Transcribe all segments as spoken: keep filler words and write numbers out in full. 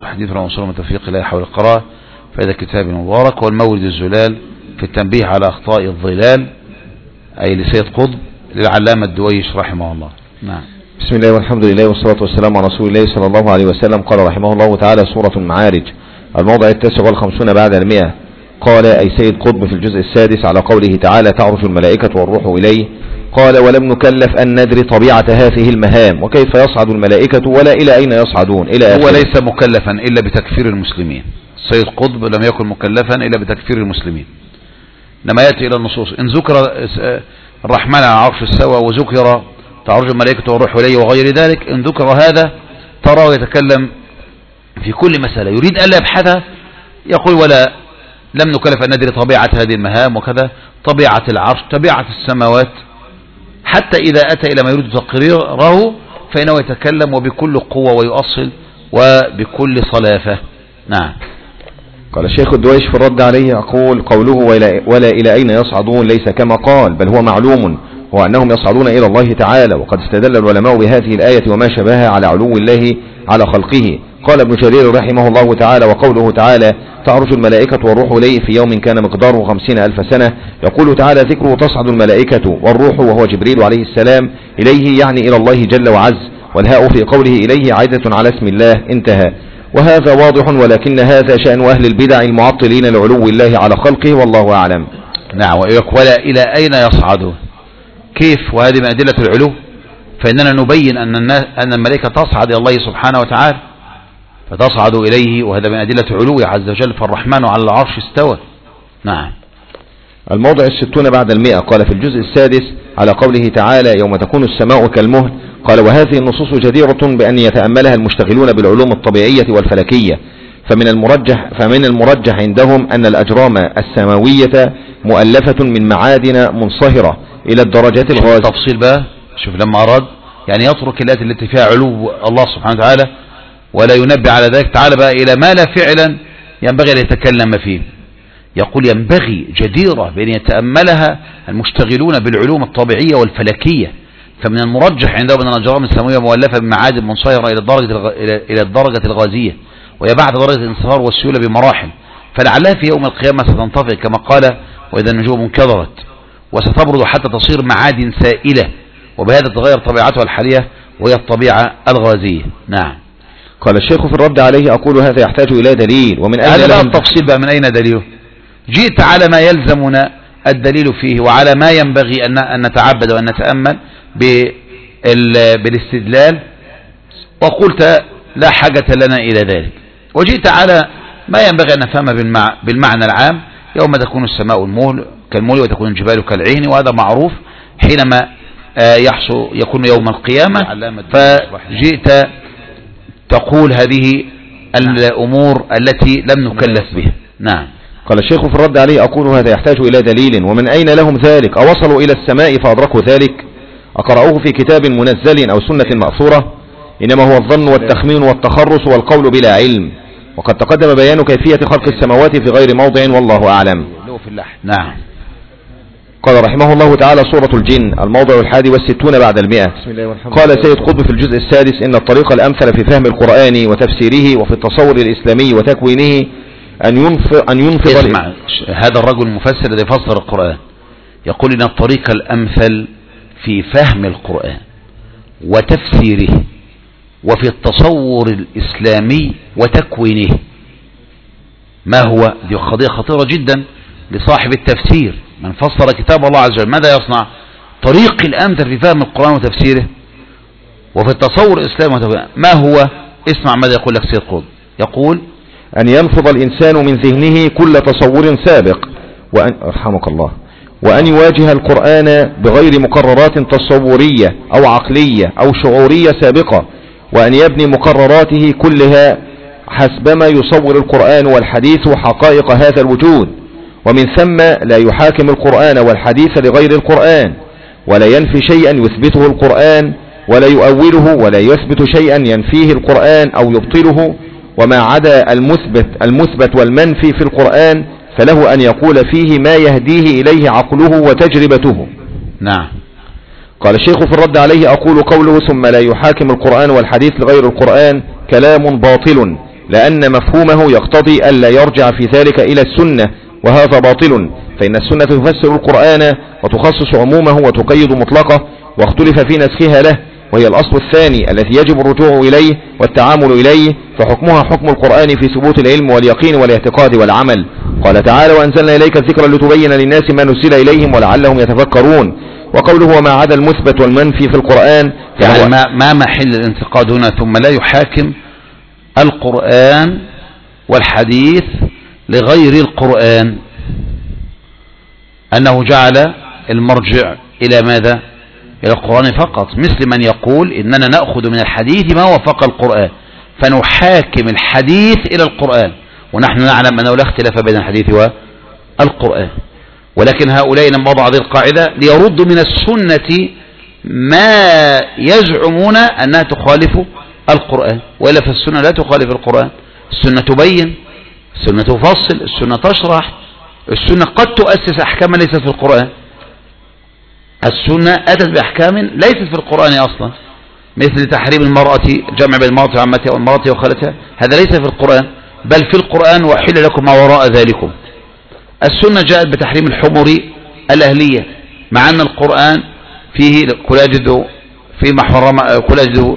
حديث العنصر من توفيق لا حول القراءة فإذا كتاب مبارك والمورد الزلال في التنبيه على أخطاء الظلال أي لسيد قطب للعلامة الدويش رحمه الله. نعم. بسم الله والحمد لله والصلاة والسلام على رسول الله صلى الله عليه وسلم. قال رحمه الله تعالى: سورة المعارج، الموضع التاسع والخمسون بعد المئة. قال أي سيد قطب في الجزء السادس على قوله تعالى: تعرج الملائكة والروح إليه. قال: ولم نكلف أن ندري طبيعة هذه المهام وكيف يصعد الملائكة ولا إلى أين يصعدون إلى آخره. هو ليس مكلفا إلا بتكفير المسلمين. سيد قطب لم يكن مكلفا إلا بتكفير المسلمين. لما يأتي إلى النصوص إن ذكر الرحمن على عرش استوى وذكر تعرج الملائكة والروح إليه وغير ذلك، إن ذكر هذا تراه يتكلم في كل مسألة يريد ألا يبحثها يقول: ولا لم نكلف أن ندري طبيعة هذه المهام وكذا، طبيعة العرش، طبيعة السماوات، حتى إذا أتى إلى ما يريد تقريره فإنه يتكلم وبكل قوة ويؤصل وبكل صلافة. نعم. قال الشيخ الدويش في الرد عليه يقول: قوله ولا إلى أين يصعدون ليس كما قال، بل هو معلوم، هو أنهم يصعدون إلى الله تعالى، وقد استدل العلماء بهذه الآية وما شبهها على علو الله على خلقه. قال ابن جرير رحمه الله تعالى: وقوله تعالى: تعرج الملائكة والروح إليه في يوم كان مقداره خمسين ألف سنة، يقول تعالى ذكره: تصعد الملائكة والروح وهو جبريل عليه السلام إليه، يعني إلى الله جل وعز، والهاء في قوله إليه عائدة على اسم الله، انتهى. وهذا واضح، ولكن هذا شأن أهل البدع المعطلين لعلو الله على خلقه، والله أعلم. نعم. ولا إلى أين يصعدون كيف؟ وهذه من أدلة العلو، فإننا نبين أن الناس أن الملائكة تصعد إلى الله سبحانه وتعالى، فتصعد إليه، وهذا من أدلة علوه عز وجل، فالرحمن على العرش استوى. نعم. الموضع الستون بعد المئة. قال في الجزء السادس على قوله تعالى: يوم تكون السماء كالمهل. قال: وهذه النصوص جديرة بأن يتأملها المشتغلون بالعلوم الطبيعية والفلكية، فمن المرجح فمن المرجح عندهم أن الأجرام السماوية مؤلفة من معادن منصهرة إلى الدرجات الغازية. التفصيل بقى، شوف لما أراد يعني يترك الآيات التي فيها علو الله سبحانه وتعالى ولا ينبه على ذلك، تعالى بقى إلى ما لا فعلا ينبغي أن يتكلم فيه. يقول: ينبغي جديرة بأن يتأملها المشتغلون بالعلوم الطبيعية والفلكية، فمن المرجح عندهم أن الأجرام السماوية مؤلفة من معادن منصهرة إلى الدرجة إلى الدرجة الغازية، وهي بعد درجة الانصهار والسيولة بمراحل، فلعلها في يوم القيامة ستنطفئ كما قال: وإذا النجوم انكدرت، وستبرد حتى تصير معادن سائلة، وبهذا تغير طبيعتها الحالية وهي الطبيعة الغازية. نعم. قال الشيخ في الرد عليه: أقول هذا يحتاج إلى دليل. ومن أين هذا التفصيل بقى، من أين دليله؟ جئت على ما يلزمنا الدليل فيه وعلى ما ينبغي أن نتعبد وأن نتأمل بالاستدلال، وقلت لا حاجة لنا إلى ذلك، وجئت على ما ينبغي أن نفهم بالمعنى العام: يوم تكون السماء المول كالمول وتكون الجبال كالعين، وهذا معروف حينما يحصل يكون يوم القيامة، فجئت تقول هذه الأمور التي لم نكلف بها. نعم. قال الشيخ في الرد عليه: أقول هذا يحتاج إلى دليل. ومن أين لهم ذلك؟ أوصلوا إلى السماء فأدركوا ذلك؟ أقرأوه في كتاب منزل أو سنة مأثورة؟ إنما هو الظن والتخمين والتخرص والقول بلا علم، وقد تقدم بيان كيفية خلق السماوات في غير موضع، والله أعلم. نعم. قال رحمه الله تعالى: سورة الجن، الموضع الحادي والستون بعد المئة. قال سيد قطب في الجزء السادس: إن الطريق الأمثل في فهم القرآن وتفسيره وفي التصور الإسلامي وتكوينه أن ينفض أن ينفض اسمع، هذا الرجل المفسر الذي فسر القرآن يقول إن الطريق الأمثل في فهم القرآن وتفسيره وفي التصور الإسلامي وتكوينه. ما هو؟ دي قضية خطيرة جدا لصاحب التفسير، من فسر كتاب الله عز وجل ماذا يصنع؟ طريق الأمثل في فهم القرآن وتفسيره وفي التصور الإسلامي وتكوينه. ما هو؟ اسمع ماذا يقول لك سيد قطب. يقول: أن ينفض الإنسان من ذهنه كل تصور سابق، وأن رحمك الله وأن يواجه القرآن بغير مقررات تصورية أو عقلية أو شعورية سابقة، وأن يبني مقرراته كلها حسبما يصور القرآن والحديث حقائق هذا الوجود، ومن ثم لا يحاكم القرآن والحديث لغير القرآن، ولا ينفي شيئا يثبته القرآن ولا يؤوله، ولا يثبت شيئا ينفيه القرآن أو يبطله، وما عدا المثبت المثبت والمنفي في القرآن فله أن يقول فيه ما يهديه إليه عقله وتجربته. نعم. قال الشيخ في الرد عليه: أقول قوله ثم لا يحاكم القرآن والحديث لغير القرآن كلام باطل، لأن مفهومه يقتضي ألا يرجع في ذلك إلى السنة، وهذا باطل، فإن السنة تفسر القرآن وتخصص عمومه وتقيد مطلقه، واختلف في نسخها له، وهي الأصل الثاني الذي يجب الرجوع إليه والتعامل إليه، فحكمها حكم القرآن في ثبوت العلم واليقين والاعتقاد والعمل. قال تعالى: وأنزلنا إليك الذكر لتبين للناس ما نزل إليهم ولعلهم يتفكرون. وقوله: وما عدا المثبت والمنفي في القرآن، يعني ما, ما محل الانتقاد هنا؟ ثم لا يحاكم القرآن والحديث لغير القرآن، أنه جعل المرجع إلى ماذا؟ إلى القرآن فقط، مثل من يقول إننا نأخذ من الحديث ما وفق القرآن فنحاكم الحديث إلى القرآن، ونحن نعلم أنه لا اختلاف بين الحديث والقرآن. ولكن هؤلاء لما وضعوا هذه القاعدة ليردوا من السنة ما يزعمون أنها تخالف القرآن، وإلا فالسنة لا تخالف القرآن. السنة تبين، السنة تفصل، السنة تشرح، السنة قد تؤسس أحكاما ليست في القرآن. السنة أتت بأحكام ليست في القرآن أصلا، مثل تحريم المرأة، الجمع بين المرأة وعمتها والمرأة وخالتها، هذا ليس في القرآن، بل في القرآن وحل لكم ما وراء ذلكم. السنة جاءت بتحريم الحمر الأهلية، مع أن القرآن فيه كل أجد فيما حرم كل أجد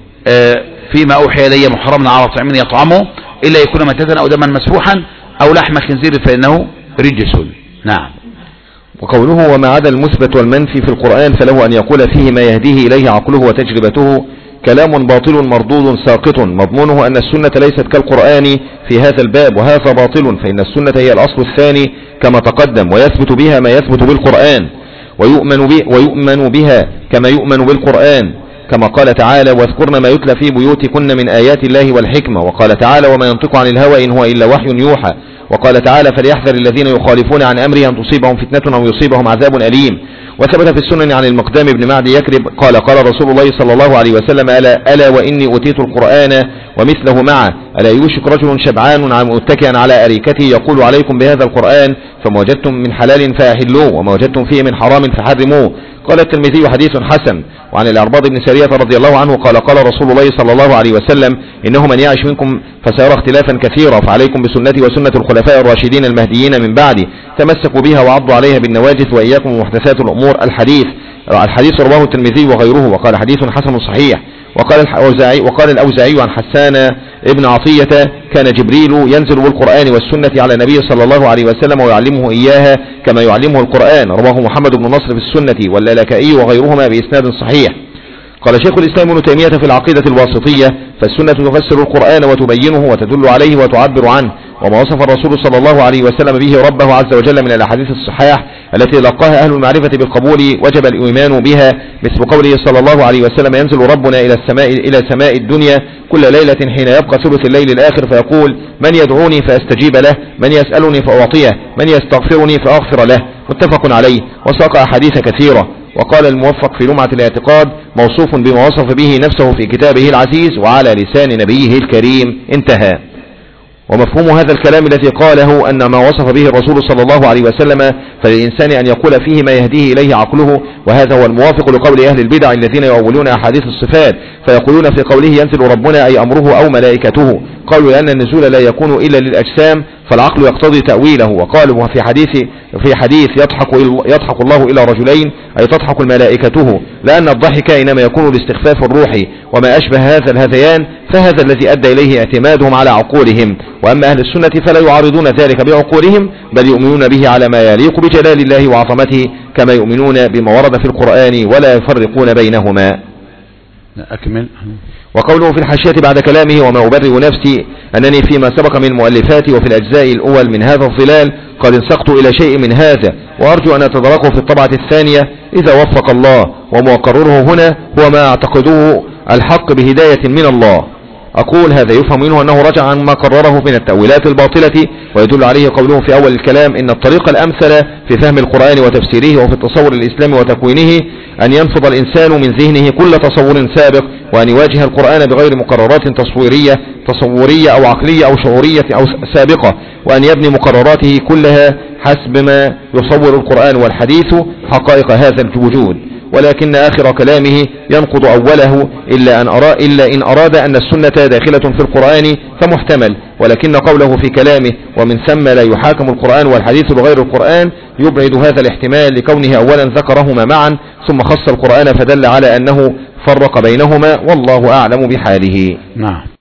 فيما أوحي إلي محرم على طعام يطعمه إلا يكون ميتة أو دما مسفوحا أو لحم خنزير فإنه رجس. نعم. وقوله: وما عدا المثبت والمنفي في القرآن فله أن يقول فيه ما يهديه إليه عقله وتجربته، كلام باطل مردود ساقط، مضمونه أن السنة ليست كالقرآن في هذا الباب، وهذا باطل، فإن السنة هي الأصل الثاني كما تقدم، ويثبت بها ما يثبت بالقرآن، ويؤمن, به ويؤمن بها كما يؤمن بالقرآن، كما قال تعالى: واذكرن ما يتلى في بيوتكن من آيات الله والحكمة. وقال تعالى: وما ينطق عن الهوى إن هو إلا وحي يوحى. وقال تعالى: فليحذر الذين يخالفون عن أمره أن تصيبهم فتنة أو يصيبهم عذاب أليم. وثبت في السنن عن المقدام بن معد يكرب قال: قال رسول الله صلى الله عليه وسلم: ألا, ألا وإني أوتيت القرآن ومثله معه، ألا يوشك رجل شبعان متكئا على أريكته يقول: عليكم بهذا القرآن، فما وجدتم من حلال فأحلوه وما وجدتم فيه من حرام فحرموه. قال الترمذي: حديث حسن. وعن الأرباض بن سارية رضي الله عنه قال: قال رسول الله صلى الله عليه وسلم: إنه من يعش منكم فسيرى اختلافا كثيرا، فعليكم بسنتي وسنة الخلفاء الراشدين المهديين من بعدي، تمسكوا بها وعضوا عليها بالنواجذ، وإياكم ومحدثات الأمور. الحديث الحديث رواه الترمذي وغيره، وقال: حديث حسن صحيح. وقال الأوزاعي وقال الأوزاعي عن حسان ابن عطية: كان جبريل ينزل بالقرآن والسنة على النبي صلى الله عليه وسلم ويعلمه إياها كما يعلمه القرآن. رواه محمد بن نصر في السنة واللالكائي وغيرهما بإسناد صحيح. قال شيخ الإسلام ابن تيمية في العقيدة الواسطية: فالسنة تفسر القرآن وتبينه وتدل عليه وتعبر عنه، وما وصف الرسول صلى الله عليه وسلم به ربه عز وجل من الأحاديث الصحاح التي لقاها أهل المعرفة بالقبول وجب الإيمان بها، مثل قوله صلى الله عليه وسلم: ينزل ربنا إلى السماء إلى سماء الدنيا كل ليلة حين يبقى ثلث الليل الآخر فيقول: من يدعوني فأستجيب له، من يسألني فأعطيه، من يستغفرني فأغفر له. متفق عليه. وساق أحاديث كثيرة. وقال الموفق في لمعة الاعتقاد: موصوف بما وصف به نفسه في كتابه العزيز وعلى لسان نبيه الكريم. انتهى. ومفهوم هذا الكلام الذي قاله أن ما وصف به الرسول صلى الله عليه وسلم فللإنسان أن يقول فيه ما يهديه إليه عقله، وهذا هو الموافق لقول أهل البدع الذين يؤولون أحاديث الصفات فيقولون في قوله: ينزل ربنا أي أمره أو ملائكته، قالوا لأن النزول لا يكون إلا للأجسام فالعقل يقتضي تأويله. وقالوا في حديث في حديث يضحك يضحك الله إلى رجلين أي تضحك الملائكته، لأن الضحك إنما يكون لاستخفاف الروح وما أشبه هذا الهذيان، فهذا الذي أدى إليه اعتمادهم على عقولهم. وأما أهل السنة فلا يعارضون ذلك بعقولهم، بل يؤمنون به على ما يليق بجلال الله وعظمته كما يؤمنون بما ورد في القرآن ولا يفرقون بينهما. أكمل. وقوله في الحاشية بعد كلامه: وما أبرئ نفسي أنني فيما سبق من مؤلفاتي وفي الأجزاء الأول من هذا الظلال قد انسقت إلى شيء من هذا، وأرجو أن أتدركه في الطبعة الثانية إذا وفق الله. ومقرره هنا هو ما اعتقدوه الحق بهداية من الله. أقول هذا يفهم منه أنه رجع عن ما قرره من التأويلات الباطلة، ويدل عليه قوله في أول الكلام: إن الطريق الأمثل في فهم القرآن وتفسيره وفي التصور الإسلامي وتكوينه أن ينفض الإنسان من ذهنه كل تصور سابق، وأن يواجه القرآن بغير مقررات تصويرية تصورية أو عقلية أو شعورية أو سابقة، وأن يبني مقرراته كلها حسب ما يصور القرآن والحديث حقائق هذا الوجود. ولكن آخر كلامه ينقض أوله إلا أن, أرى إلا إن أراد أن السنة داخلة في القرآن فمحتمل، ولكن قوله في كلامه ومن ثم لا يحاكم القرآن والحديث بغير القرآن يبعد هذا الاحتمال لكونه أولا ذكرهما معا ثم خص القرآن فدل على أنه فرق بينهما، والله أعلم بحاله. نعم.